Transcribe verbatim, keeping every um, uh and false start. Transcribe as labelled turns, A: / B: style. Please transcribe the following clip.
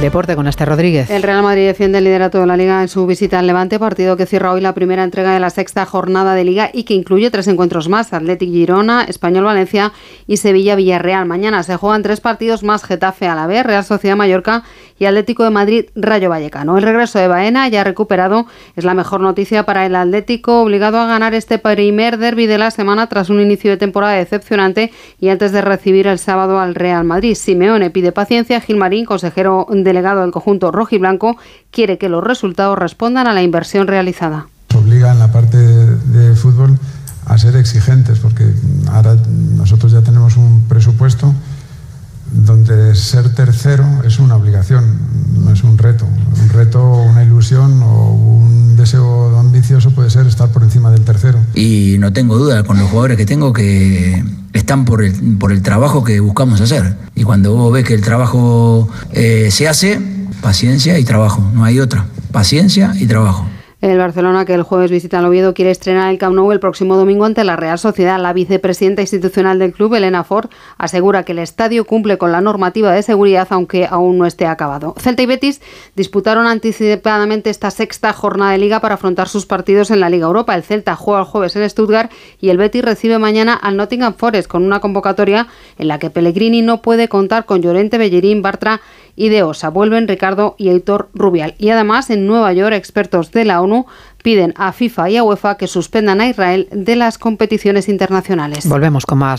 A: deporte con Esther Rodríguez.
B: El Real Madrid defiende el liderato de la Liga en su visita al Levante, partido que cierra hoy la primera entrega de la sexta jornada de Liga y que incluye tres encuentros más: Athletic Girona, Español Valencia y Sevilla Villarreal. Mañana se juegan tres partidos más: Getafe Alavés, Real Sociedad Mallorca y Atlético de Madrid Rayo Vallecano. El regreso de Baena, ya recuperado, es la mejor noticia para el Atlético, obligado a ganar este primer derbi de la semana tras un inicio de temporada decepcionante y antes de recibir el sábado al Real Madrid. Simeone pide paciencia. Gilmarín, consejero delegado del conjunto rojiblanco, quiere que los resultados respondan a la inversión realizada.
C: Obliga en la parte de, de fútbol a ser exigentes, porque ahora nosotros ya tenemos un presupuesto donde ser tercero es una obligación, no es un reto. Un reto, una ilusión o un deseo ambicioso puede ser estar por encima del tercero.
D: Y no tengo duda con los jugadores que tengo que están por el, por el trabajo que buscamos hacer. Y cuando vos ves que el trabajo eh, se hace, paciencia y trabajo, no hay otra. Paciencia y trabajo.
B: El Barcelona, que el jueves visita al Oviedo, quiere estrenar el Camp Nou el próximo domingo ante la Real Sociedad. La vicepresidenta institucional del club, Elena Ford, asegura que el estadio cumple con la normativa de seguridad, aunque aún no esté acabado. Celta y Betis disputaron anticipadamente esta sexta jornada de Liga para afrontar sus partidos en la Liga Europa. El Celta juega el jueves en Stuttgart y el Betis recibe mañana al Nottingham Forest, con una convocatoria en la que Pellegrini no puede contar con Llorente, Bellerín, Bartra y De Osa. Vuelven Ricardo y Aitor Rubial. Y además, en Nueva York, expertos de la ONU piden a FIFA y a UEFA que suspendan a Israel de las competiciones internacionales.
A: Volvemos con más.